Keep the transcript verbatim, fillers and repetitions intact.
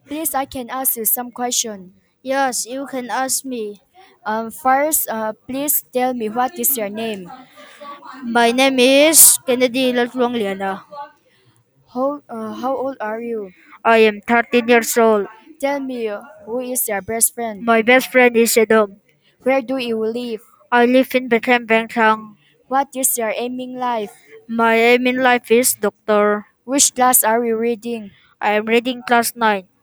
Please, I can ask you some question. Yes, you can ask me. Um, first, uh, please tell me what is your name? My name is Kennedy Lalfluang Liana. How, uh, how old are you? I am thirteen years old. Tell me uh, who is your best friend? My best friend is Edom. Where do you live? I live in Bethlehem, Bangkok. What is your aiming life? My aim in life is doctor. Which class are you reading? I am reading class nine.